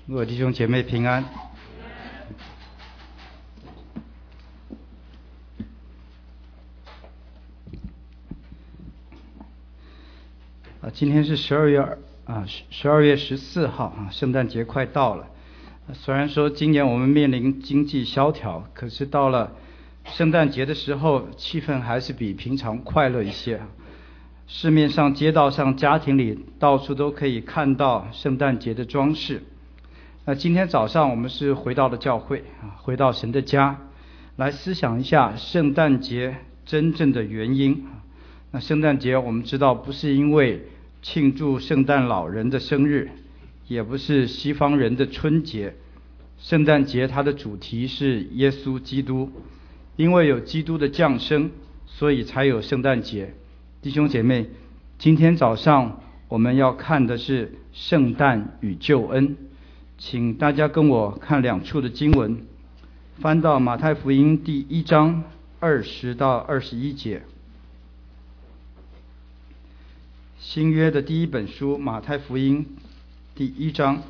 各位弟兄姐妹平安。今天是12月14号啊，圣诞节快到了。虽然说今年我们面临经济萧条，可是到了圣诞节的时候，气氛还是比平常快乐一些。市面上、街道上、家庭里，到处都可以看到圣诞节的装饰。那今天早上我们是回到了教会啊，回到神的家，来思想一下圣诞节真正的原因。那圣诞节我们知道不是因为庆祝圣诞老人的生日，也不是西方人的春节。圣诞节它的主题是耶稣基督，因为有基督的降生，所以才有圣诞节。弟兄姐妹，今天早上我们要看的是圣诞与救恩，请大家跟我看两处的经文，翻到马太福音第1章20到21节。新约的第一本书马太福音第1章。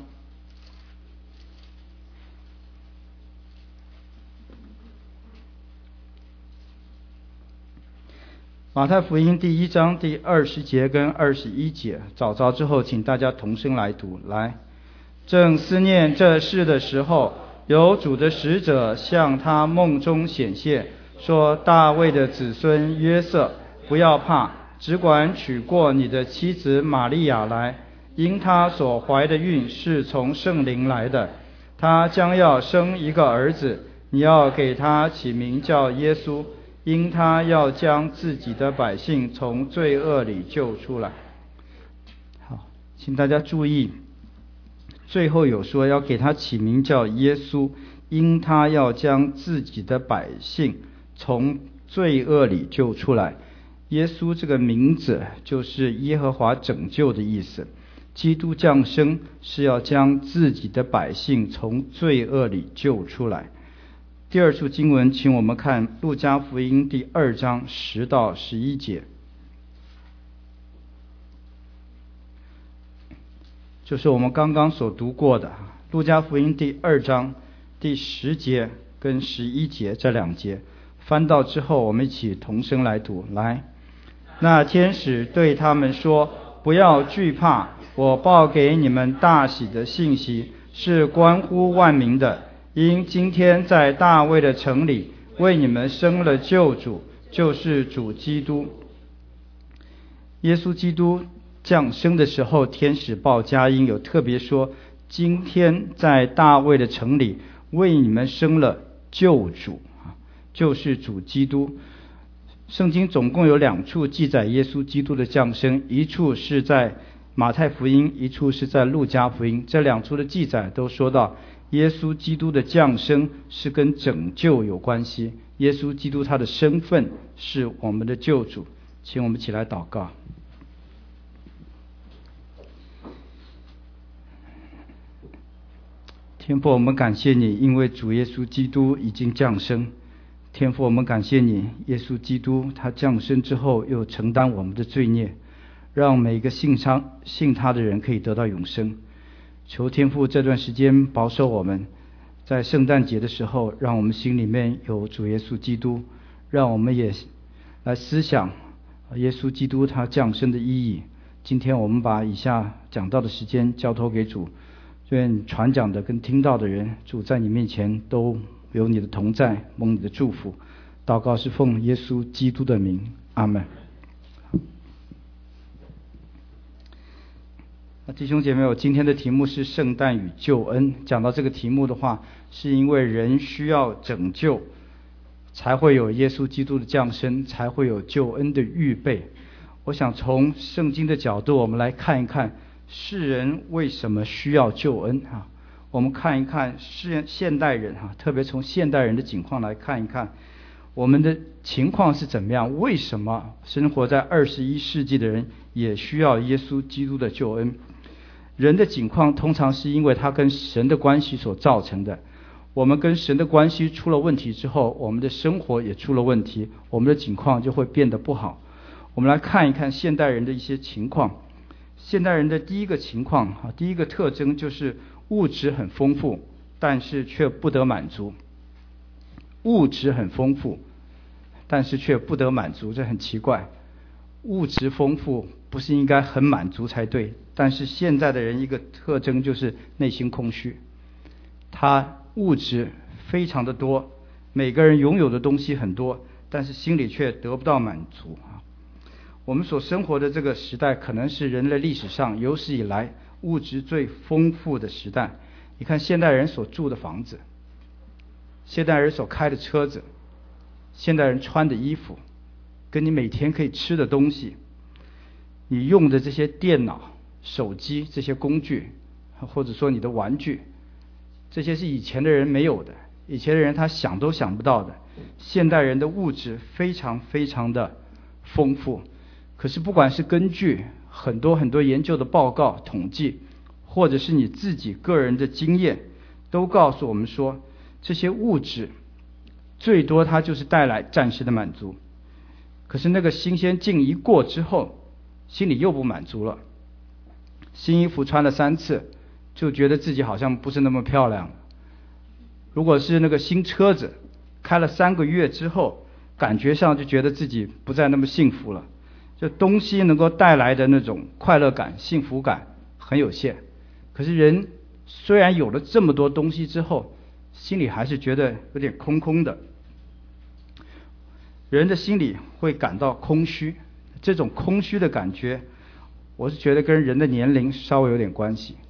马太福音第1章第20节跟21节，找着之后请大家同声来读。来，正思念这事的时候，有主的使者向他梦中显现，说：大卫的子孙约瑟，不要怕，只管娶过你的妻子玛利亚来，因她所怀的孕是从圣灵来的。她将要生一个儿子，你要给他起名叫耶稣，因他要将自己的百姓从罪恶里救出来。好，请大家注意，最后有说要给他起名叫耶稣，因他要将自己的百姓从罪恶里救出来。耶稣这个名字就是耶和华拯救的意思，基督降生是要将自己的百姓从罪恶里救出来。第二处经文，请我们看路加福音第2章10到11节，就是我们刚刚所读过的路加福音第2章第10节跟11节这两节。翻到之后我们一起同声来读。来，那天使对他们说：不要惧怕，我报给你们大喜的信息，是关乎万民的。因今天在大卫的城里为你们生了救主，就是主基督。耶稣基督降生的时候，天使报佳音，有特别说今天在大卫的城里为你们生了救主，就是主基督。圣经总共有2处记载耶稣基督的降生，一处是在马太福音，一处是在路加福音。这2处的记载都说到耶稣基督的降生是跟拯救有关系，耶稣基督他的身份是我们的救主。请我们一起来祷告。天父，我们感谢你，因为主耶稣基督已经降生。天父，我们感谢你，耶稣基督他降生之后又承担我们的罪孽，让每一个信他的人可以得到永生。求天父这段时间保守我们，在圣诞节的时候让我们心里面有主耶稣基督，让我们也来思想耶稣基督他降生的意义。今天我们把以下讲道的时间交托给主，愿传讲的跟听到的人，主在你面前都有你的同在，蒙你的祝福。祷告是奉耶稣基督的名，阿们。弟兄姐妹，我今天的题目是圣诞与救恩。讲到这个题目的话，是因为人需要拯救，才会有耶稣基督的降生，才会有救恩的预备。我想从圣经的角度，我们来看一看世人为什么需要救恩啊。我们看一看现代人啊，特别从现代人的情况来看一看我们的情况是怎么样，为什么生活在21世纪的人也需要耶稣基督的救恩。人的境况通常是因为他跟神的关系所造成的，我们跟神的关系出了问题之后，我们的生活也出了问题，我们的境况就会变得不好。我们来看一看现代人的一些情况。现代人的第一个情况，第一个特征就是物质很丰富，但是却不得满足。物质很丰富，但是却不得满足，这很奇怪。物质丰富不是应该很满足才对，但是现在的人一个特征就是内心空虚，他物质非常的多，每个人拥有的东西很多，但是心里却得不到满足。我们所生活的这个时代可能是人类历史上有史以来物质最丰富的时代。你看现代人所住的房子，现代人所开的车子，现代人穿的衣服，跟你每天可以吃的东西，你用的这些电脑、手机这些工具，或者说你的玩具，这些是以前的人没有的，以前的人他想都想不到的。现代人的物质非常非常的丰富，可是不管是根据很多很多研究的报告统计，或者是你自己个人的经验，都告诉我们说，这些物质最多它就是带来暂时的满足，可是那个新鲜劲一过之后，心里又不满足了。新衣服穿了3次，就觉得自己好像不是那么漂亮了。如果是那个新车子，开了3个月之后，感觉上就觉得自己不再那么幸福了。就东西能够带来的那种快乐感、幸福感很有限。可是人虽然有了这么多东西之后，心里还是觉得有点空空的。人的心里会感到空虚，这种空虚的感觉，我是觉得跟人的年龄稍微有点关系。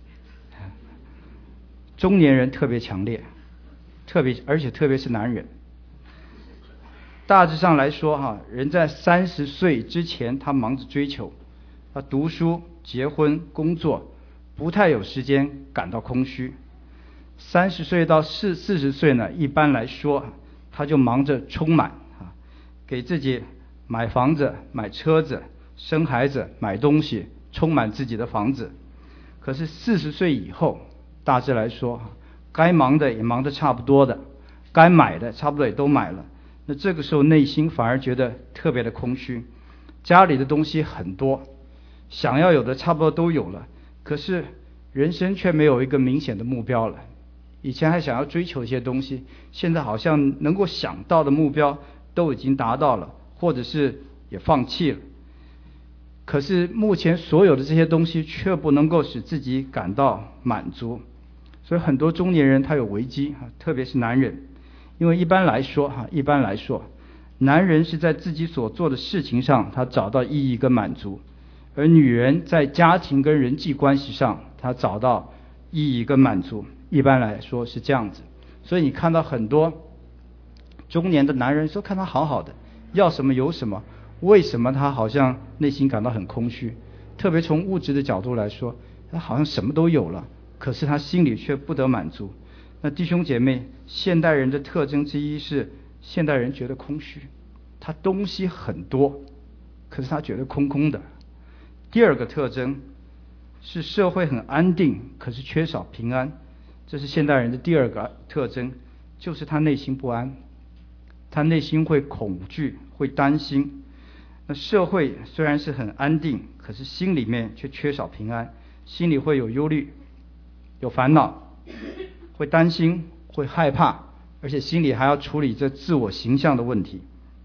中年人特别强烈，而且特别是男人。大致上来说人在30岁之前他忙着追求，他读书、结婚、工作，不太有时间感到空虚。30岁到40岁呢，一般来说他就忙着充满，给自己买房子、买车子、生孩子、买东西，充满自己的房子。可是40岁以后，大致来说，该忙的也忙得差不多的，该买的差不多也都买了，那这个时候内心反而觉得特别的空虚。家里的东西很多，想要有的差不多都有了，可是人生却没有一个明显的目标了。以前还想要追求一些东西，现在好像能够想到的目标都已经达到了，或者是也放弃了。可是目前所有的这些东西却不能够使自己感到满足，所以很多中年人他有危机，特别是男人。因为一般来说，男人是在自己所做的事情上他找到意义跟满足，而女人在家庭跟人际关系上他找到意义跟满足，一般来说是这样子。所以你看到很多中年的男人说看他好好的，要什么有什么，为什么他好像内心感到很空虚？特别从物质的角度来说，他好像什么都有了，可是他心里却不得满足。那弟兄姐妹，现代人的特征之一是现代人觉得空虚，他东西很多，可是他觉得空空的。第二个特征是社会很安定，可是缺少平安，这是现代人的第二个特征，就是他内心不安，他内心会恐惧，会担心。那社会虽然是很安定，可是心里面却缺少平安，心里会有忧虑，有烦恼，会担心，会害怕，而且心里还要处理这自我形象的问题。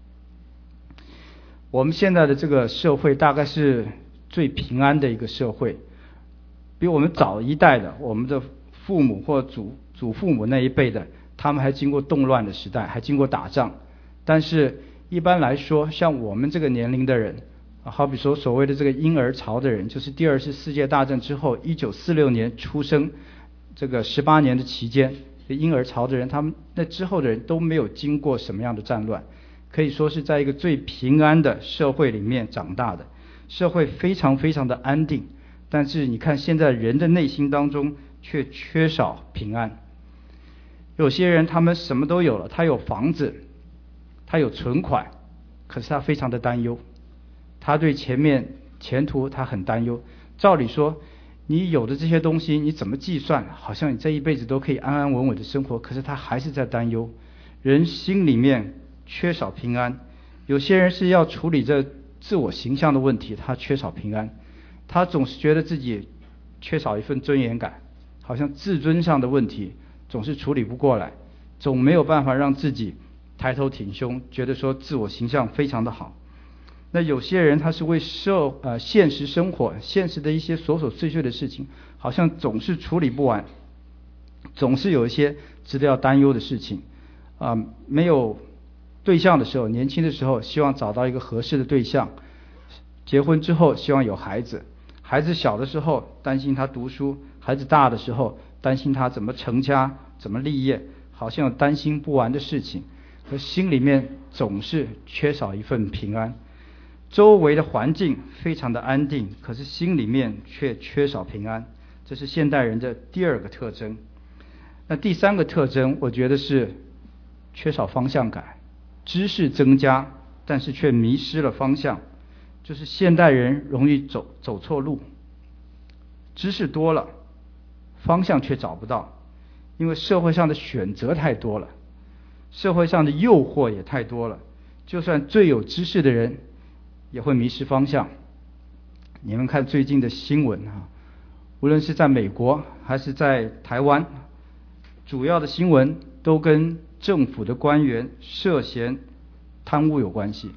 我们现在的这个社会大概是最平安的一个社会，比我们早一代的，我们的父母或祖父母那一辈的，他们还经过动乱的时代，还经过打仗。但是一般来说，像我们这个年龄的人，好比说所谓的这个婴儿潮的人，就是第2次世界大战之后1946年出生这个18年的期间，婴儿潮的人，他们那之后的人都没有经过什么样的战乱，可以说是在一个最平安的社会里面长大的，社会非常非常的安定。但是你看现在人的内心当中却缺少平安。有些人他们什么都有了，他有房子，他有存款，可是他非常的担忧，他对前途他很担忧。照理说你有的这些东西你怎么计算，好像你这一辈子都可以安安稳稳的生活，可是他还是在担忧。人心里面缺少平安。有些人是要处理这自我形象的问题，他缺少平安，他总是觉得自己缺少一份尊严感， 好像自尊上的问题总是处理不过来，总没有办法让自己抬头挺胸，觉得说自我形象非常的好。那有些人他是为现实生活、现实的一些琐琐碎碎的事情，好像总是处理不完，总是有一些值得要担忧的事情。没有对象的时候，年轻的时候希望找到一个合适的对象，结婚之后希望有孩子，孩子小的时候担心他读书，孩子大的时候担心他怎么成家、怎么立业，好像有担心不完的事情，可心里面总是缺少一份平安。周围的环境非常的安定，可是心里面却缺少平安，这是现代人的第二个特征。那第三个特征，我觉得是缺少方向感。知识增加，但是却迷失了方向，就是现代人容易走错路。知识多了，方向却找不到，因为社会上的选择太多了，社会上的诱惑也太多了，就算最有知识的人也会迷失方向。你们看最近的新闻无论是在美国还是在台湾，主要的新闻都跟政府的官员涉嫌贪污有关系。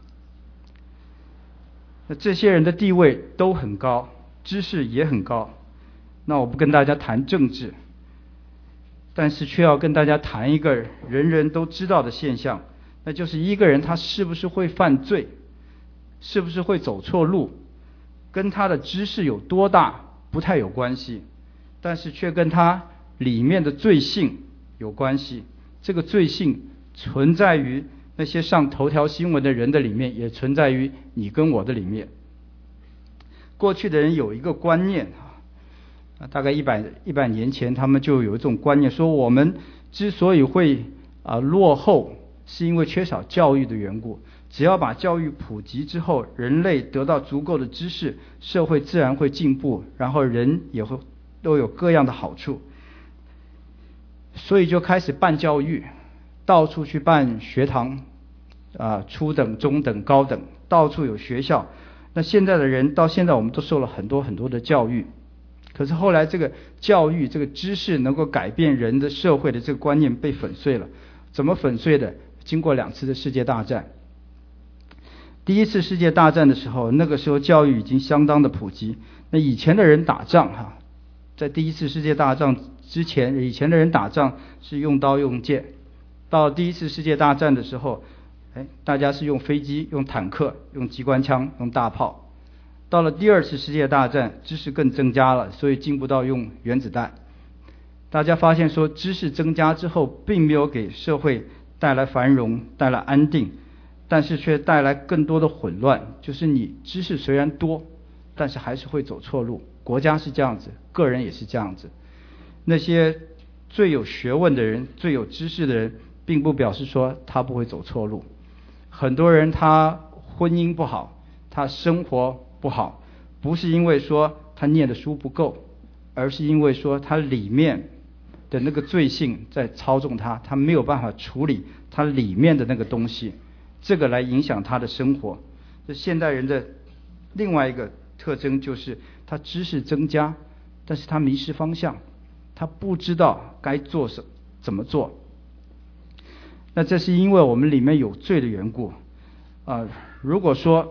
那这些人的地位都很高，知识也很高。那我不跟大家谈政治，但是却要跟大家谈一个人人都知道的现象，那就是一个人他是不是会犯罪，是不是会走错路，跟他的知识有多大不太有关系，但是却跟他里面的罪性有关系。这个罪性存在于那些上头条新闻的人的里面，也存在于你跟我的里面。过去的人有一个观念大概100年前他们就有一种观念，说我们之所以会落后，是因为缺少教育的缘故。只要把教育普及之后，人类得到足够的知识，社会自然会进步，然后人也会都有各样的好处。所以就开始办教育，到处去办学堂初等、中等、高等，到处有学校。那现在的人到现在我们都受了很多很多的教育，可是后来这个教育、这个知识能够改变人的社会的这个观念被粉碎了。怎么粉碎的？经过2次的世界大战。第一次世界大战的时候，那个时候教育已经相当的普及。那以前的人打仗在第一次世界大战之前，以前的人打仗是用刀用剑。到第一次世界大战的时候，大家是用飞机、用坦克、用机关枪、用大炮。到了第2次世界大战，知识更增加了，所以进步到用原子弹。大家发现说，知识增加之后，并没有给社会带来繁荣、带来安定，但是却带来更多的混乱。就是你知识虽然多，但是还是会走错路。国家是这样子，个人也是这样子。那些最有学问的人、最有知识的人，并不表示说他不会走错路。很多人他婚姻不好，他生活不好，不是因为说他念的书不够，而是因为说他里面的那个罪性在操纵他，他没有办法处理他里面的那个东西，这个来影响他的生活。这现代人的另外一个特征就是他知识增加，但是他迷失方向，他不知道该做怎么做。那这是因为我们里面有罪的缘故如果说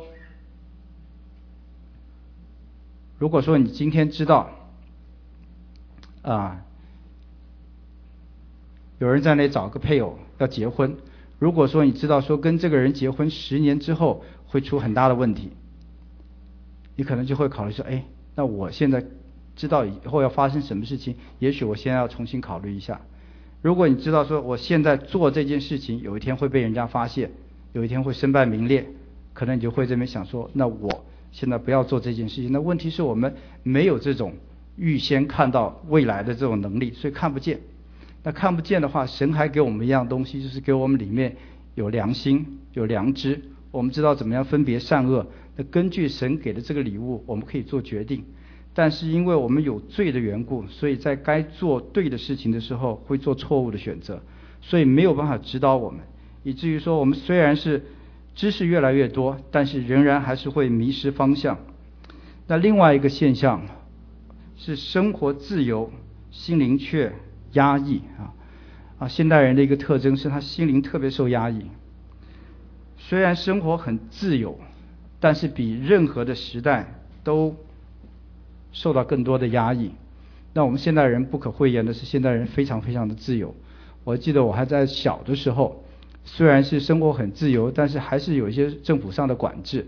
你今天知道有人在那里找个配偶要结婚，如果说你知道说跟这个人结婚10年之后会出很大的问题，你可能就会考虑说，那我现在知道以后要发生什么事情，也许我现在要重新考虑一下。如果你知道说我现在做这件事情有一天会被人家发现，有一天会身败名裂，可能你就会这边想说，那我现在不要做这件事情。那问题是我们没有这种预先看到未来的这种能力，所以看不见。那看不见的话，神还给我们一样东西，就是给我们里面有良心、有良知，我们知道怎么样分别善恶。那根据神给的这个礼物，我们可以做决定。但是因为我们有罪的缘故，所以在该做对的事情的时候会做错误的选择，所以没有办法指导我们，以至于说我们虽然是知识越来越多，但是仍然还是会迷失方向。那另外一个现象是生活自由心灵却压抑现代人的一个特征是他心灵特别受压抑。虽然生活很自由，但是比任何的时代都受到更多的压抑。那我们现代人不可讳言的是，现代人非常非常的自由。我记得我还在小的时候，虽然是生活很自由，但是还是有一些政府上的管制。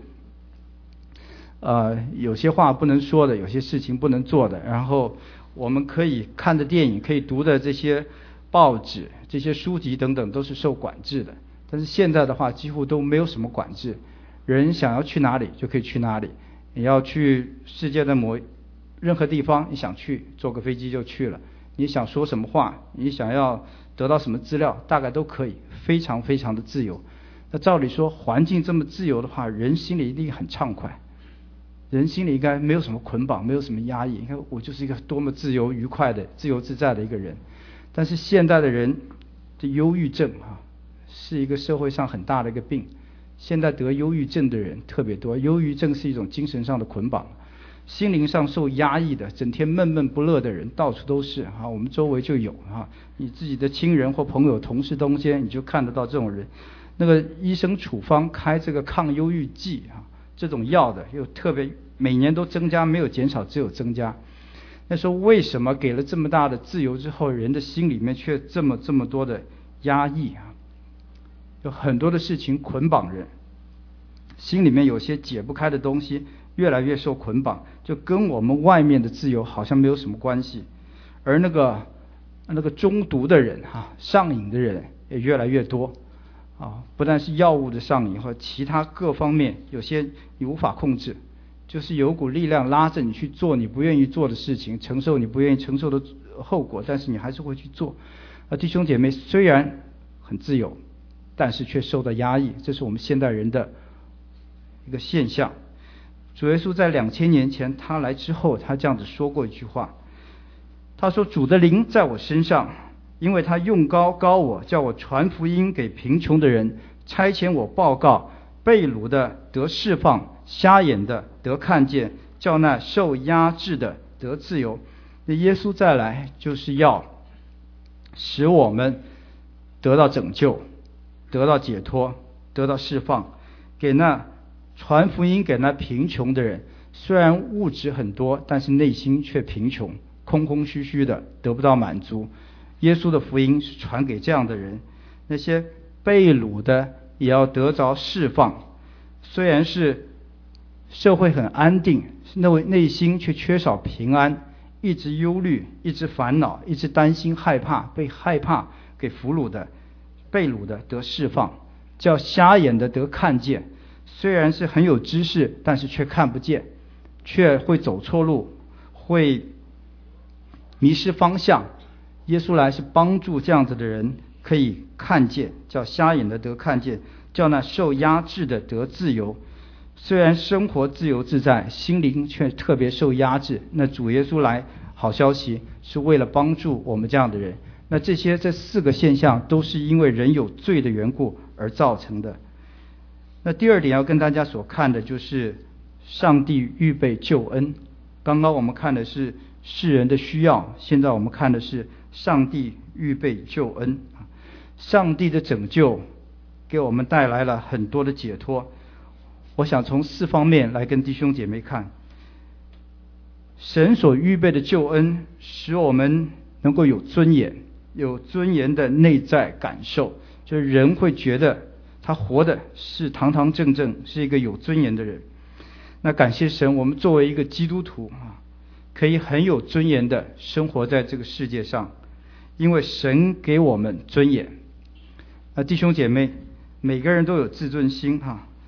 有些话不能说的，有些事情不能做的，然后我们可以看的电影，可以读的这些报纸、这些书籍等等都是受管制的。但是现在的话几乎都没有什么管制，人想要去哪里就可以去哪里。你要去世界的任何地方，你想去坐个飞机就去了，你想说什么话，你想要得到什么资料，大概都可以，非常非常的自由。那照理说环境这么自由的话，人心里一定很畅快，人心里应该没有什么捆绑，没有什么压抑，你看我就是一个多么自由愉快的自由自在的一个人。但是现代的人的忧郁症是一个社会上很大的一个病，现在得忧郁症的人特别多。忧郁症是一种精神上的捆绑，心灵上受压抑的，整天闷闷不乐的人到处都是我们周围就有你自己的亲人或朋友、同事中间你就看得到这种人。那个医生处方开这个抗忧郁剂这种药的又特别每年都增加，没有减少，只有增加。那说为什么给了这么大的自由之后，人的心里面却这么多的压抑有很多的事情捆绑人，心里面有些解不开的东西越来越受捆绑，就跟我们外面的自由好像没有什么关系。而那个中毒的人上瘾的人也越来越多不但是药物的上瘾，或其他各方面有些你无法控制，就是有股力量拉着你去做你不愿意做的事情，承受你不愿意承受的后果，但是你还是会去做。弟兄姐妹虽然很自由，但是却受到压抑，这是我们现代人的一个现象。主耶稣在2000年前他来之后，他这样子说过一句话，他说主的灵在我身上，因为他用膏膏我，叫我传福音给贫穷的人，差遣我报告被掳的得释放，瞎眼的得看见，叫那受压制的得自由。那耶稣再来就是要使我们得到拯救，得到解脱，得到释放，给那传福音给那贫穷的人，虽然物质很多，但是内心却贫穷，空空虚虚的，得不到满足。耶稣的福音是传给这样的人。那些被掳的也要得着释放，虽然是社会很安定，内心却缺少平安，一直忧虑，一直烦恼，一直担心害怕，被害怕给俘虏的被掳的得释放，叫瞎眼的得看见，虽然是很有知识，但是却看不见，却会走错路，会迷失方向。耶稣来是帮助这样子的人可以看见，叫瞎眼的得看见，叫那受压制的得自由。虽然生活自由自在，心灵却特别受压制。那主耶稣来，好消息是为了帮助我们这样的人。那这4个现象都是因为人有罪的缘故而造成的。那第二点要跟大家所看的就是上帝预备救恩。刚刚我们看的是世人的需要，现在我们看的是上帝预备救恩。上帝的拯救给我们带来了很多的解脱。我想从4方面来跟弟兄姐妹看。神所预备的救恩使我们能够有尊严，有尊严的内在感受，就是人会觉得他活的是堂堂正正，是一个有尊严的人。那感谢神，我们作为一个基督徒可以很有尊严的生活在这个世界上，因为神给我们尊严。弟兄姐妹，每个人都有自尊心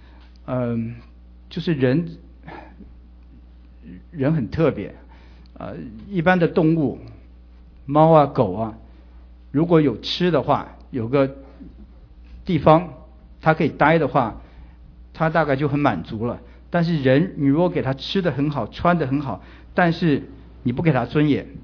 就是人很特别一般的动物，猫狗如果有吃的话，有个地方它可以待的话，它大概就很满足了。但是人，你如果给他吃得很好，穿得很好，但是你不给他尊严，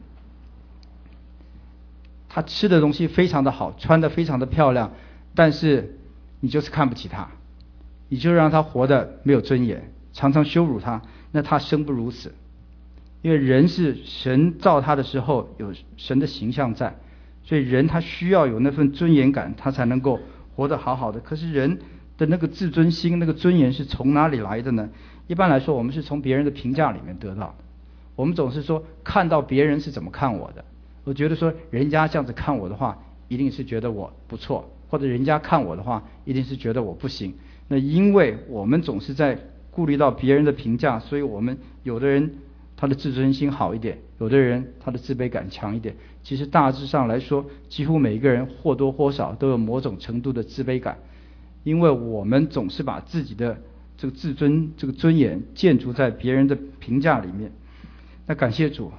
他吃的东西非常的好，穿得非常的漂亮，但是你就是看不起他，你就让他活得没有尊严，常常羞辱他，那他生不如死。 因为人是神造他的时候有神的形象在，所以人他需要有那份尊严感，他才能够活得好好的。可是人的那个自尊心、那个尊严是从哪里来的呢？一般来说，我们是从别人的评价里面得到的。我们总是说看到别人是怎么看我的，我觉得说人家这样子看我的话，一定是觉得我不错，或者人家看我的话，一定是觉得我不行。那因为我们总是在顾虑到别人的评价，所以我们有的人他的自尊心好一点，有的人他的自卑感强一点。其实大致上来说，几乎每一个人或多或少都有某种程度的自卑感，因为我们总是把自己的这个自尊、这个尊严建筑在别人的评价里面。那感谢主，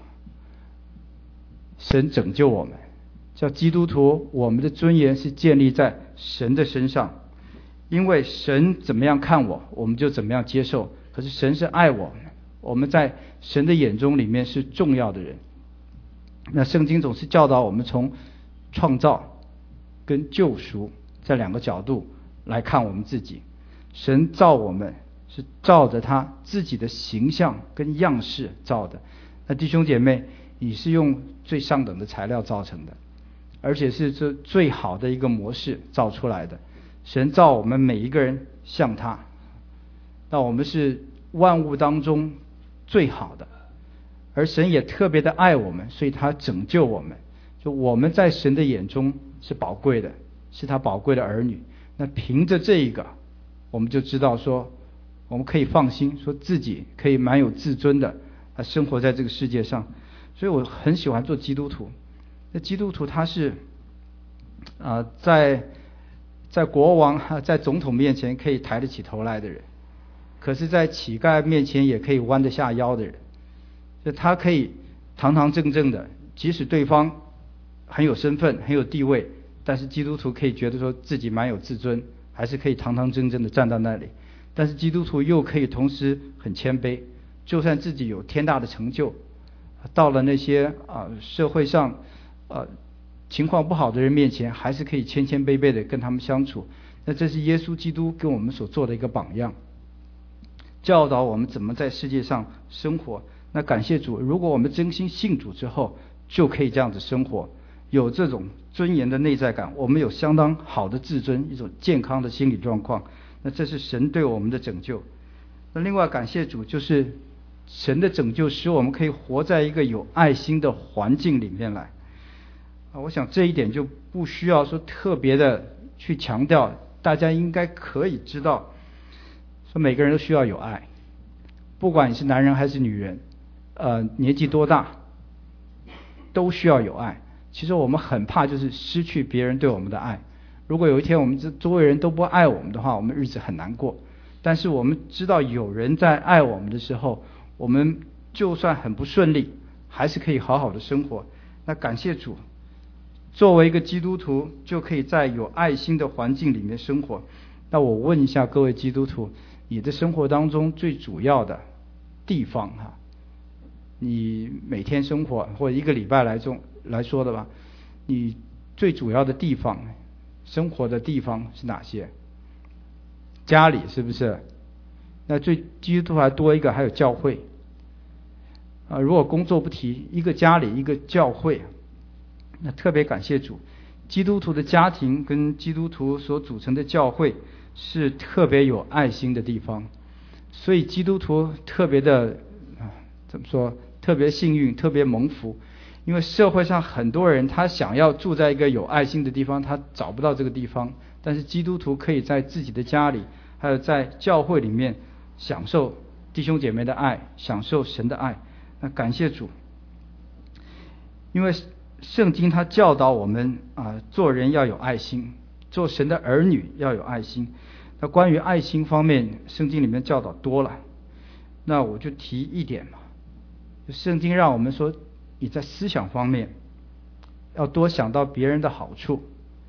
神拯救我们，叫基督徒，我们的尊严是建立在神的身上，因为神怎么样看我，我们就怎么样接受。可是神是爱我们，我们在神的眼中里面是重要的人。那圣经总是教导我们从创造跟救赎这两个角度来看我们自己。神造我们是照着他自己的形象跟样式造的。那弟兄姐妹，你是用最上等的材料造成的，而且是这最好的一个模式造出来的。神造我们每一个人像他，那我们是万物当中最好的，而神也特别的爱我们，所以他拯救我们。就我们在神的眼中是宝贵的，是他宝贵的儿女。那凭着这一个，我们就知道说，我们可以放心，说自己可以蛮有自尊的生活在这个世界上。所以我很喜欢做基督徒。那基督徒他是在国王在总统面前可以抬得起头来的人，可是在乞丐面前也可以弯得下腰的人。就他可以堂堂正正的，即使对方很有身份很有地位，但是基督徒可以觉得说自己蛮有自尊，还是可以堂堂正正的站到那里。但是基督徒又可以同时很谦卑，就算自己有天大的成就，到了那些社会上情况不好的人面前，还是可以谦谦卑卑的跟他们相处。那这是耶稣基督跟我们所做的一个榜样，教导我们怎么在世界上生活。那感谢主，如果我们真心信主之后，就可以这样子生活，有这种尊严的内在感，我们有相当好的自尊，一种健康的心理状况。那这是神对我们的拯救。那另外感谢主，就是神的拯救使我们可以活在一个有爱心的环境里面来。我想这一点就不需要说特别的去强调，大家应该可以知道，说每个人都需要有爱，不管你是男人还是女人，年纪多大，都需要有爱。其实我们很怕就是失去别人对我们的爱。如果有一天我们周围人都不爱我们的话，我们日子很难过。但是我们知道有人在爱我们的时候，我们就算很不顺利，还是可以好好的生活。那感谢主，作为一个基督徒，就可以在有爱心的环境里面生活。那我问一下各位基督徒，你的生活当中最主要的地方你每天生活或者一个礼拜来说的吧，你最主要的地方，生活的地方是哪些？家里是不是？那基督徒还多一个，还有教会如果工作不提，一个家里一个教会，那特别感谢主，基督徒的家庭跟基督徒所组成的教会是特别有爱心的地方。所以基督徒特别的怎么说，特别幸运，特别蒙福。因为社会上很多人他想要住在一个有爱心的地方，他找不到这个地方，但是基督徒可以在自己的家里还有在教会里面享受弟兄姐妹的爱，享受神的爱。那感谢主，因为圣经他教导我们做人要有爱心，做神的儿女要有爱心。那关于爱心方面，圣经里面教导多了，那我就提一点嘛。圣经让我们说，你在思想方面要多想到别人的好处，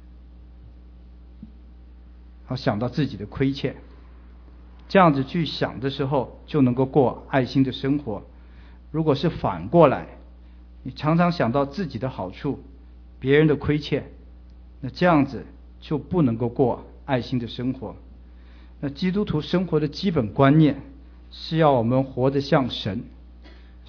要想到自己的亏欠，这样子去想的时候，就能够过爱心的生活。如果是反过来，你常常想到自己的好处，别人的亏欠，那这样子就不能够过爱心的生活。那基督徒生活的基本观念是要我们活得像神，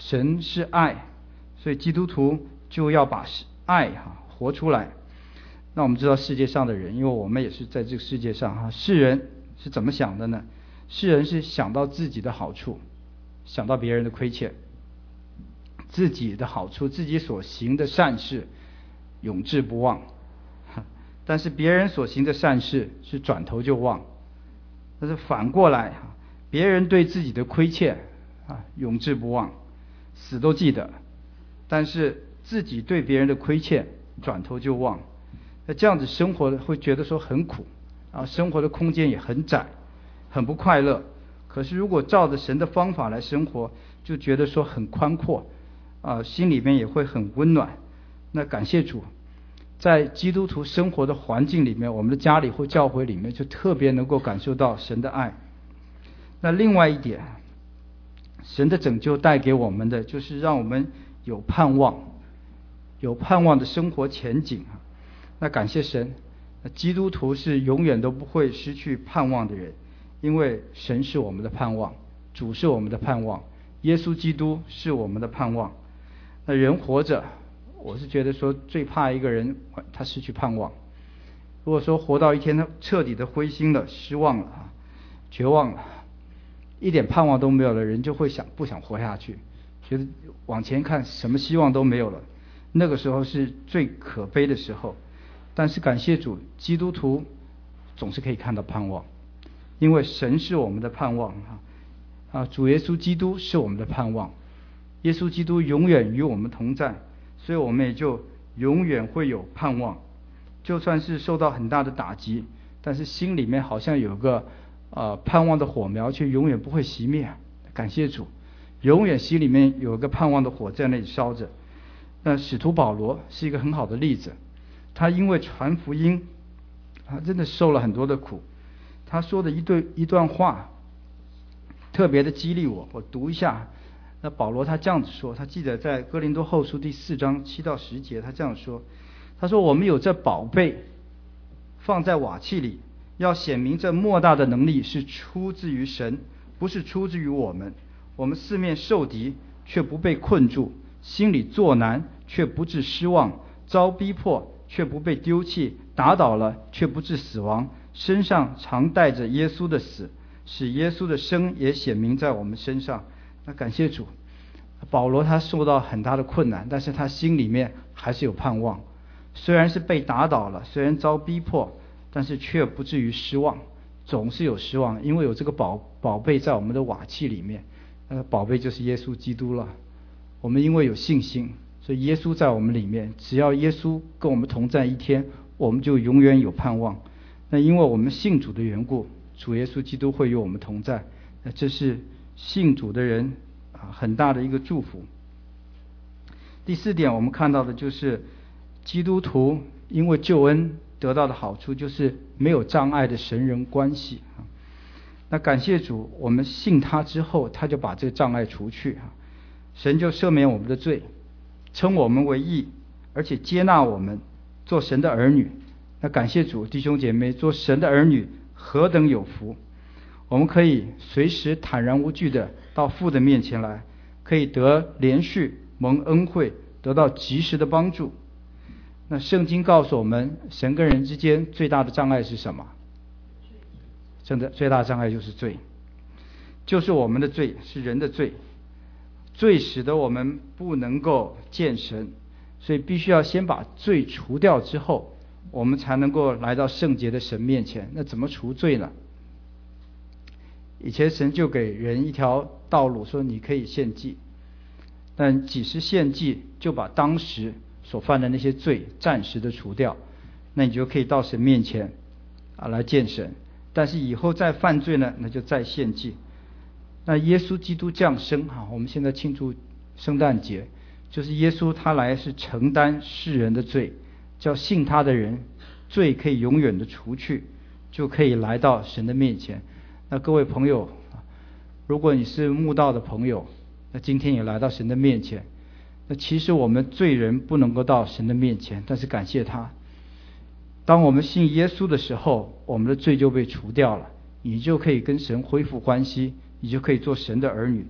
神是爱，所以基督徒就要把爱活出来。那我们知道世界上的人，因为我们也是在这个世界上世人是怎么想的呢？世人是想到自己的好处，想到别人的亏欠，自己的好处，自己所行的善事永志不忘，但是别人所行的善事是转头就忘。但是反过来，别人对自己的亏欠永志不忘，死都记得，但是自己对别人的亏欠转头就忘。那这样子生活会觉得说很苦生活的空间也很窄，很不快乐。可是如果照着神的方法来生活，就觉得说很宽阔心里面也会很温暖。那感谢主，在基督徒生活的环境里面，我们的家里或教会里面就特别能够感受到神的爱。那另外一点，神的拯救带给我们的就是让我们有盼望，有盼望的生活前景。那感谢神，基督徒是永远都不会失去盼望的人，因为神是我们的盼望，主是我们的盼望，耶稣基督是我们的盼望。那人活着，我是觉得说最怕一个人他失去盼望。如果说活到一天他彻底的灰心了，失望了，绝望了，一点盼望都没有的人，就会不想活下去，觉得往前看什么希望都没有了。那个时候是最可悲的时候。但是感谢主，基督徒总是可以看到盼望，因为神是我们的盼望主耶稣基督是我们的盼望，耶稣基督永远与我们同在，所以我们也就永远会有盼望。就算是受到很大的打击，但是心里面好像有个盼望的火苗，却永远不会熄灭。感谢主，永远心里面有一个盼望的火在那里烧着。那使徒保罗是一个很好的例子，他因为传福音真的受了很多的苦。他说的一段话特别的激励我读一下。那保罗他这样子说，他记得在哥林多后书第4章7到10节，他这样说，他说我们有这宝贝放在瓦器里，要显明这莫大的能力是出自于神，不是出自于我们。我们四面受敌，却不被困住，心里作难，却不致失望，遭逼迫，却不被丢弃，打倒了，却不致死亡，身上常带着耶稣的死，使耶稣的生也显明在我们身上。那感谢主，保罗他受到很大的困难，但是他心里面还是有盼望。虽然是被打倒了，虽然遭逼迫，但是却不至于失望，总是有失望，因为有这个宝贝在我们的瓦器里面。宝贝就是耶稣基督了。我们因为有信心，所以耶稣在我们里面，只要耶稣跟我们同在一天，我们就永远有盼望。那因为我们信主的缘故，主耶稣基督会与我们同在，那这是信主的人很大的一个祝福。第4点，我们看到的就是基督徒因为救恩得到的好处，就是没有障碍的神人关系。那感谢主，我们信他之后，他就把这个障碍除去神就赦免我们的罪，称我们为义，而且接纳我们做神的儿女。那感谢主，弟兄姐妹，做神的儿女何等有福！我们可以随时坦然无惧的到父的面前来，可以得连续蒙恩惠，得到及时的帮助。那圣经告诉我们，神跟人之间最大的障碍是什么？真的最大的障碍就是罪，就是我们的罪，是人的罪。罪使得我们不能够见神，所以必须要先把罪除掉之后，我们才能够来到圣洁的神面前。那怎么除罪呢？以前神就给人一条道路，说你可以献祭，但几时献祭就把当时所犯的那些罪暂时的除掉，那你就可以到神面前来见神。但是以后再犯罪呢，那就再献祭。那耶稣基督降生我们现在庆祝圣诞节，就是耶稣他来是承担世人的罪，叫信他的人罪可以永远的除去，就可以来到神的面前。那各位朋友，如果你是慕道的朋友，那今天也来到神的面前。那其实我们罪人不能够到神的面前，但是感谢他，当我们信耶稣的时候，我们的罪就被除掉了，你就可以跟神恢复关系，你就可以做神的儿女。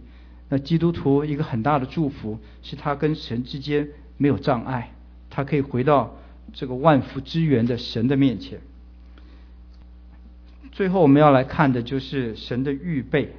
那基督徒一个很大的祝福是他跟神之间没有障碍，他可以回到这个万福之源的神的面前。最后我们要来看的就是神的预备。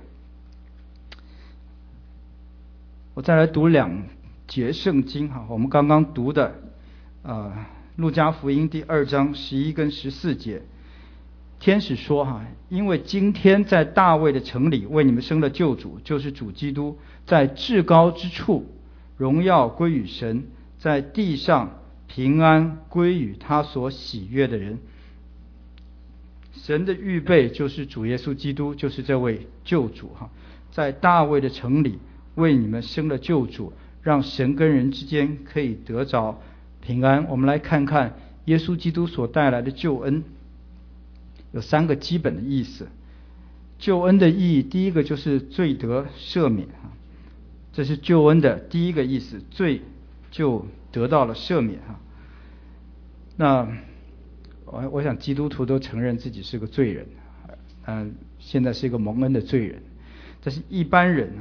我再来读2节圣经哈，我们刚刚读的路加福音第2章11跟14节。天使说哈，因为今天在大卫的城里为你们生了救主，就是主基督，在至高之处荣耀归于神，在地上平安归于他所喜悦的人。神的预备就是主耶稣基督，就是这位救主哈，在大卫的城里为你们生了救主，让神跟人之间可以得着平安。我们来看看耶稣基督所带来的救恩有3个基本的意思。救恩的意义，第一个就是罪得赦免，这是救恩的第一个意思，罪就得到了赦免。那我想基督徒都承认自己是个罪人，现在是一个蒙恩的罪人。但是一般人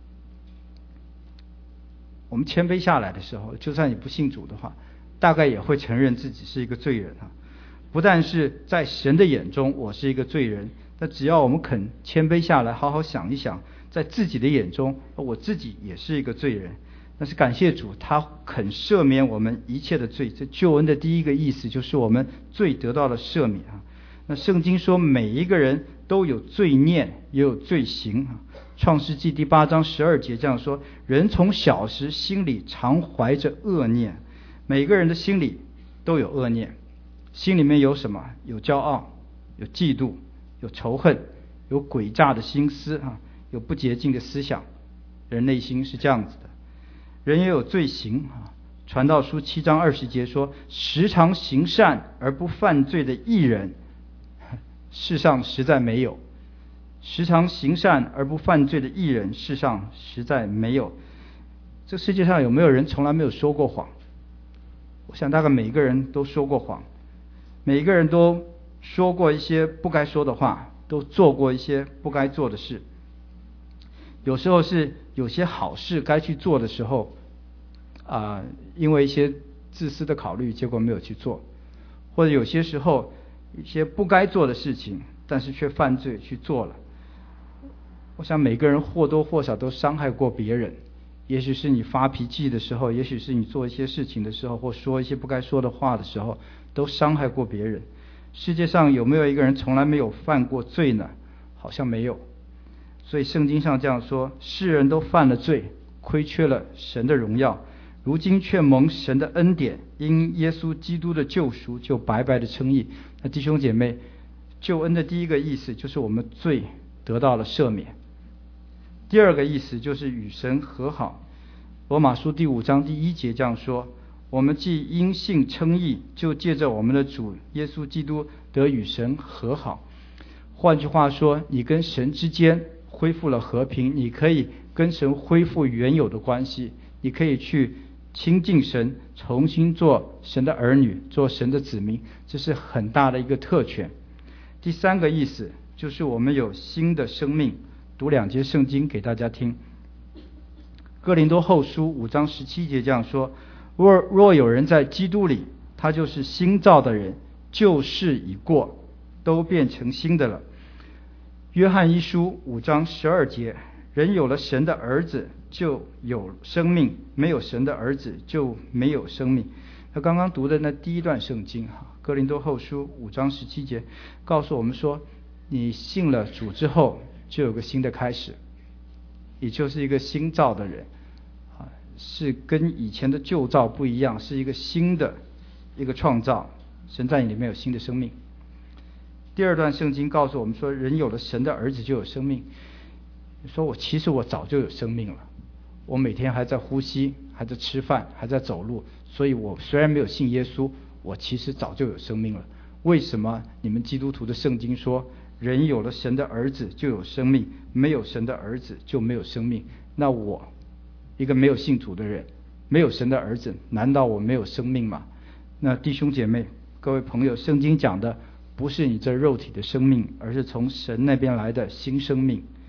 我们谦卑下来的时候，就算你不信主的话，大概也会承认自己是一个罪人。不但是在神的眼中我是一个罪人，那只要我们肯谦卑下来，好好想一想，在自己的眼中我自己也是一个罪人。但是感谢主，他肯赦免我们一切的罪。这救恩的第一个意思就是我们罪得到了赦免。那圣经说每一个人都有罪念也有罪行。创世纪第8章12节这样说，人从小时心里常怀着恶念。每个人的心里都有恶念，心里面有什么？有骄傲，有嫉妒，有仇恨，有诡诈的心思，有不洁净的思想。人内心是这样子的。人也有罪行。传道书7章20节说，时常行善而不犯罪的义人，世上实在没有。时常行善而不犯罪的义人，世上实在没有。这世界上有没有人从来没有说过谎？我想大概每一个人都说过谎，每一个人都说过一些不该说的话，都做过一些不该做的事。有时候是有些好事该去做的时候因为一些自私的考虑，结果没有去做。或者有些时候一些不该做的事情，但是却犯罪去做了。我想每个人或多或少都伤害过别人，也许是你发脾气的时候，也许是你做一些事情的时候，或说一些不该说的话的时候，都伤害过别人。世界上有没有一个人从来没有犯过罪呢？好像没有。所以圣经上这样说，世人都犯了罪，亏缺了神的荣耀，如今却蒙神的恩典，因耶稣基督的救赎，就白白的称义。那弟兄姐妹，救恩的第一个意思就是我们罪得到了赦免。第二个意思就是与神和好。罗马书第5章第1节这样说，我们既因信称义，就借着我们的主耶稣基督得与神和好。换句话说，你跟神之间恢复了和平，你可以跟神恢复原有的关系，你可以去亲近神，重新做神的儿女，做神的子民，这是很大的一个特权。第3个意思就是我们有新的生命。读2节圣经给大家听。哥林多后书5章17节这样说，若有人在基督里，他就是新造的人，旧事已过，都变成新的了。约翰一书5章12节，人有了神的儿子就有生命，没有神的儿子就没有生命。那刚刚读的那第一段圣经哥林多后书5章17节告诉我们说，你信了主之后就有个新的开始，也就是一个新造的人是跟以前的旧造不一样，是一个新的一个创造，神在你里面有新的生命。第二段圣经告诉我们说，人有了神的儿子就有生命。说其实我早就有生命了，我每天还在呼吸，还在吃饭，还在走路，所以我虽然没有信耶稣，我其实早就有生命了。为什么你们基督徒的圣经说人有了神的儿子就有生命，没有神的儿子就没有生命？那我一个没有信主的人，没有神的儿子，难道我没有生命吗？那弟兄姐妹各位朋友，圣经讲的不是你这肉体的生命，而是从神那边来的新生命。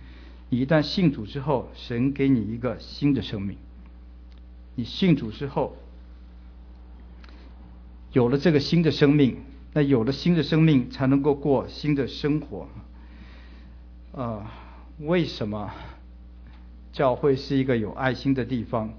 你一旦信主之后，神给你一个新的生命。你信主之后，有了这个新的生命，那有了新的生命才能够过新的生活。为什么教会是一个有爱心的地方？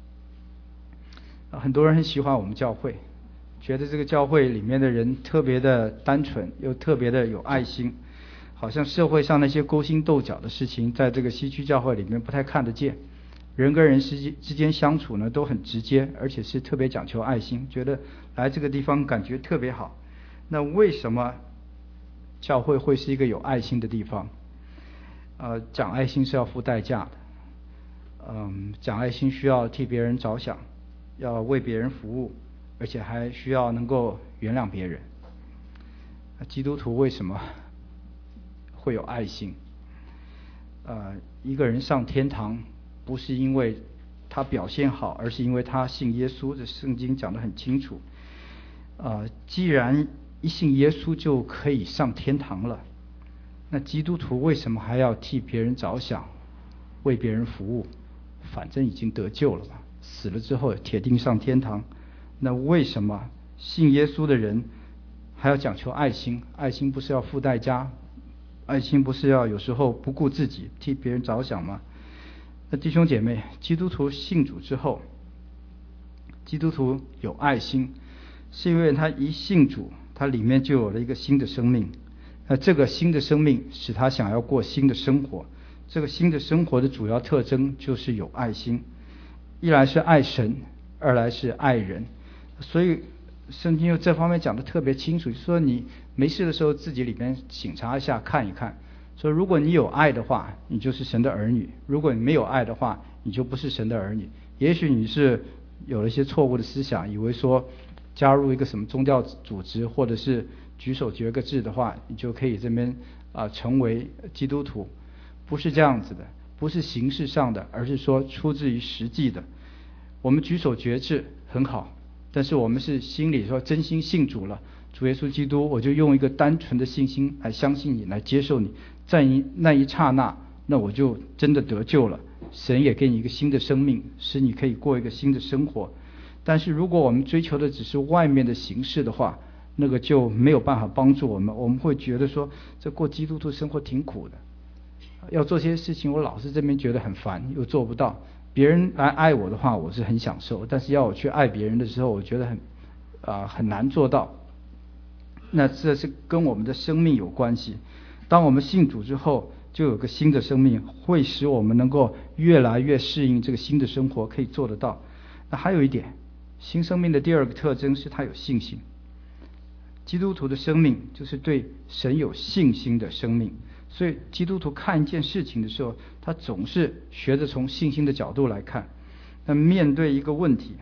很多人很喜欢我们教会，觉得这个教会里面的人特别的单纯，又特别的有爱心，好像社会上那些勾心斗角的事情，在这个西区教会里面不太看得见。人跟人之间相处呢，都很直接，而且是特别讲求爱心，觉得来这个地方感觉特别好。那为什么教会会是一个有爱心的地方？讲爱心是要付代价的。讲爱心需要替别人着想，要为别人服务，而且还需要能够原谅别人。基督徒为什么会有爱心？一个人上天堂不是因为他表现好，而是因为他信耶稣。这圣经讲得很清楚。既然一信耶稣就可以上天堂了，那基督徒为什么还要替别人着想，为别人服务？反正已经得救了嘛，死了之后铁定上天堂。那为什么信耶稣的人还要讲求爱心？爱心不是要付代价？爱心不是要有时候不顾自己替别人着想吗？那弟兄姐妹，基督徒信主之后，基督徒有爱心，是因为他一信主，他里面就有了一个新的生命。那这个新的生命使他想要过新的生活。这个新的生活的主要特征就是有爱心，一来是爱神，二来是爱人。所以圣经就这方面讲得特别清楚，就是说你没事的时候自己里面省察一下，看一看，说如果你有爱的话，你就是神的儿女；如果你没有爱的话，你就不是神的儿女。也许你是有了一些错误的思想，以为说加入一个什么宗教组织，或者是举手决个志的话，你就可以这边成为基督徒。不是这样子的，不是形式上的，而是说出自于实际的。我们举手决志很好，但是我们是心里说真心信主了，主耶稣基督，我就用一个单纯的信心来相信你，来接受你，在那一刹那，那我就真的得救了。神也给你一个新的生命，使你可以过一个新的生活。但是如果我们追求的只是外面的形式的话，那个就没有办法帮助我们。我们会觉得说，这过基督徒生活挺苦的，要做些事情我老是这边觉得很烦，又做不到。别人来爱我的话，我是很享受，但是要我去爱别人的时候，我觉得很难做到。那这是跟我们的生命有关系。当我们信主之后，就有个新的生命，会使我们能够越来越适应这个新的生活，可以做得到。那还有一点，新生命的第二个特征是他有信心。基督徒的生命就是对神有信心的生命。所以基督徒看一件事情的时候，他总是学着从信心的角度来看。那面对一个问题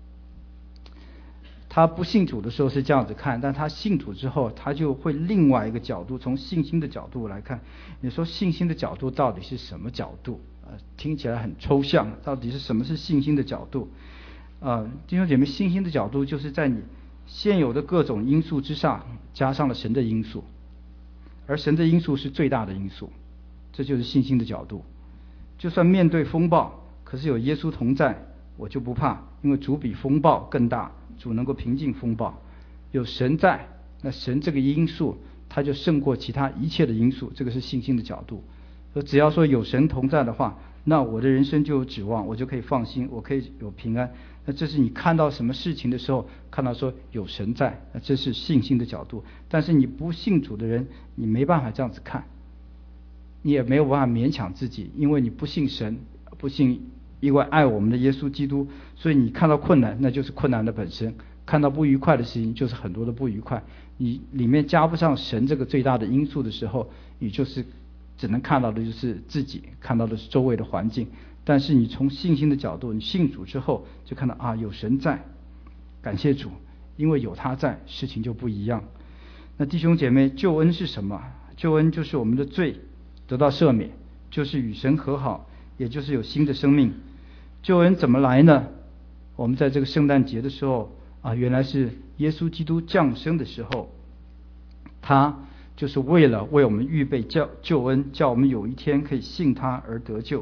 他不信主的时候是这样子看，但他信主之后，他就会另外一个角度，从信心的角度来看。你说信心的角度到底是什么角度？听起来很抽象，到底是什么是信心的角度？弟兄姐妹，信心的角度就是在你现有的各种因素之上，加上了神的因素。而神的因素是最大的因素，这就是信心的角度。就算面对风暴，可是有耶稣同在，我就不怕，因为主比风暴更大，主能够平静风暴。有神在，那神这个因素，它就胜过其他一切的因素，这个是信心的角度。只要说有神同在的话，那我的人生就有指望，我就可以放心，我可以有平安。那这是你看到什么事情的时候，看到说有神在，那这是信心的角度。但是你不信主的人，你没办法这样子看，你也没有办法勉强自己，因为你不信神，不信因为爱我们的耶稣基督，所以你看到困难，那就是困难的本身；看到不愉快的事情，就是很多的不愉快。你里面加不上神这个最大的因素的时候，你就是只能看到的就是自己，看到的是周围的环境。但是你从信心的角度，你信主之后就看到有神在，感谢主，因为有他在，事情就不一样。那弟兄姐妹，救恩是什么？救恩就是我们的罪得到赦免，就是与神和好，也就是有新的生命。救恩怎么来呢？我们在这个圣诞节的时候原来是耶稣基督降生的时候，他就是为了为我们预备救恩，叫我们有一天可以信他而得救。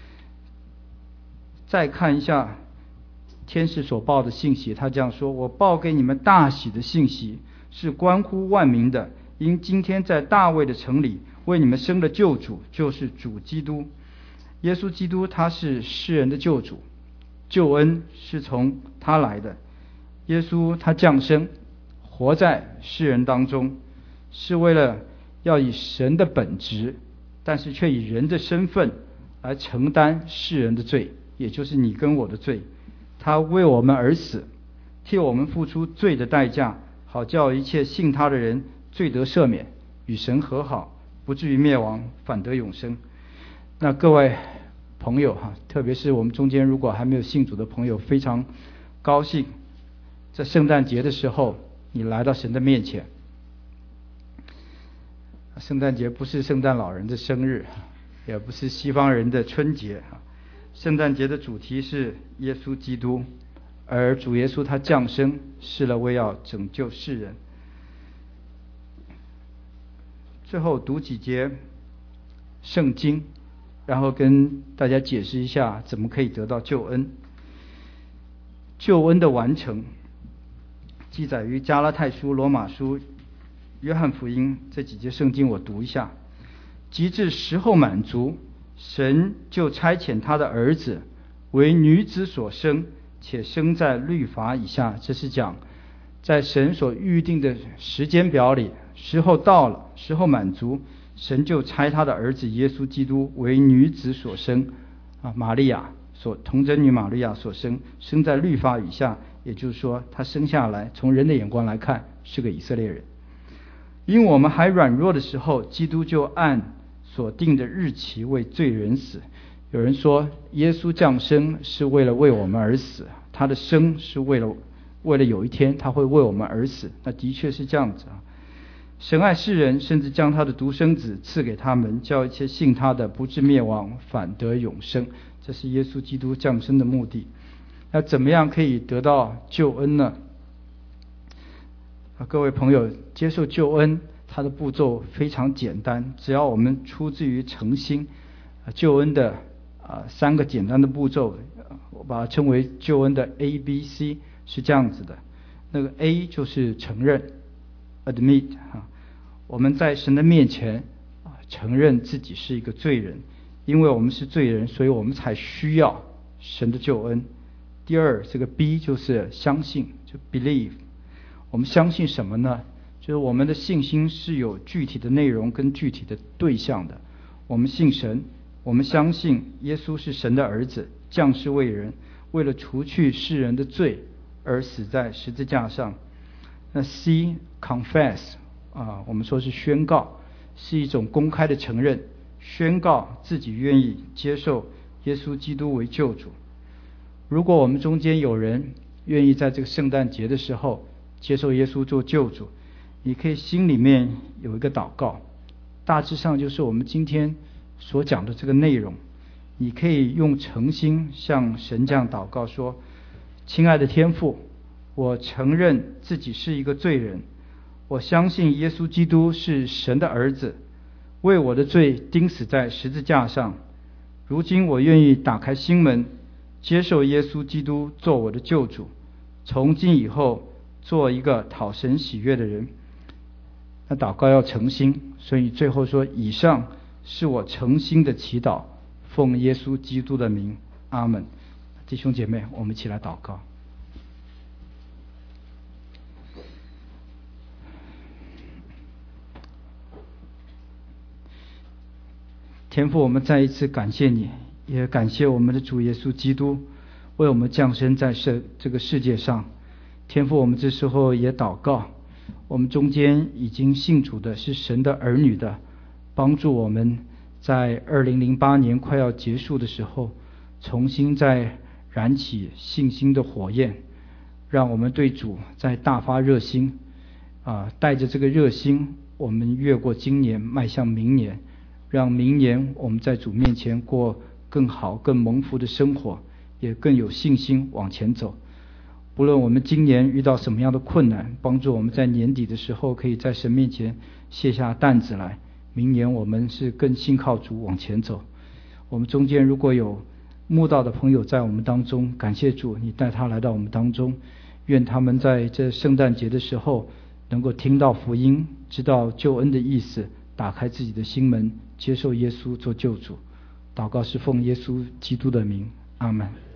再看一下天使所报的信息，他这样说：我报给你们大喜的信息，是关乎万民的，因今天在大卫的城里为你们生了救主，就是主基督。耶稣基督他是世人的救主，救恩是从他来的。耶稣他降生，活在世人当中，是为了要以神的本质，但是却以人的身份来承担世人的罪，也就是你跟我的罪。他为我们而死，替我们付出罪的代价，好叫一切信他的人罪得赦免，与神和好，不至于灭亡，反得永生。那各位朋友特别是我们中间如果还没有信主的朋友，非常高兴在圣诞节的时候你来到神的面前。圣诞节不是圣诞老人的生日，也不是西方人的春节。圣诞节的主题是耶稣基督，而主耶稣他降生是了为要拯救世人。最后读几节圣经，然后跟大家解释一下怎么可以得到救恩。救恩的完成记载于加拉太书、罗马书、约翰福音这几节圣经，我读一下。及至时候满足，神就差遣他的儿子为女子所生，且生在律法以下。这是讲在神所预定的时间表里，时候到了，时候满足，神就差他的儿子耶稣基督为女子所生，玛利亚所童贞女玛利亚所生，生在律法以下，也就是说他生下来从人的眼光来看是个以色列人。因我们还软弱的时候，基督就按所定的日期为罪人死。有人说耶稣降生是为了为我们而死，他的生是为了有一天他会为我们而死。那的确是这样子神爱世人，甚至将他的独生子赐给他们，叫一切信他的不至灭亡，反得永生。这是耶稣基督降生的目的。那怎么样可以得到救恩呢？各位朋友，接受救恩它的步骤非常简单，只要我们出自于诚心。救恩的三个简单的步骤，我把它称为救恩的 ABC， 是这样子的。那个 A 就是承认 admit， 我们在神的面前承认自己是一个罪人，因为我们是罪人，所以我们才需要神的救恩。第二，这个 B 就是相信，就 believe。我们相信什么呢？就是我们的信心是有具体的内容跟具体的对象的。我们信神，我们相信耶稣是神的儿子，降世为人，为了除去世人的罪而死在十字架上。那 C confess 我们说是宣告，是一种公开的承认，宣告自己愿意接受耶稣基督为救主。如果我们中间有人愿意在这个圣诞节的时候接受耶稣做救主，你可以心里面有一个祷告，大致上就是我们今天所讲的这个内容。你可以用诚心向神这样祷告说：亲爱的天父，我承认自己是一个罪人，我相信耶稣基督是神的儿子，为我的罪钉死在十字架上。如今我愿意打开心门，接受耶稣基督做我的救主，从今以后做一个讨神喜悦的人。那祷告要诚心，所以最后说：以上是我诚心的祈祷，奉耶稣基督的名，阿们。弟兄姐妹，我们一起来祷告。天父，我们再一次感谢你，也感谢我们的主耶稣基督为我们降生在这个世界上。天父，我们这时候也祷告，我们中间已经信主的是神的儿女的，帮助我们在2008年快要结束的时候，重新再燃起信心的火焰，让我们对主再大发热心带着这个热心，我们越过今年，迈向明年，让明年我们在主面前过更好更蒙福的生活，也更有信心往前走。不论我们今年遇到什么样的困难，帮助我们在年底的时候可以在神面前卸下担子来。明年我们是更信靠主往前走。我们中间如果有慕道的朋友在我们当中，感谢主，你带他来到我们当中，愿他们在这圣诞节的时候能够听到福音，知道救恩的意思，打开自己的心门，接受耶稣做救主。祷告是奉耶稣基督的名，阿们。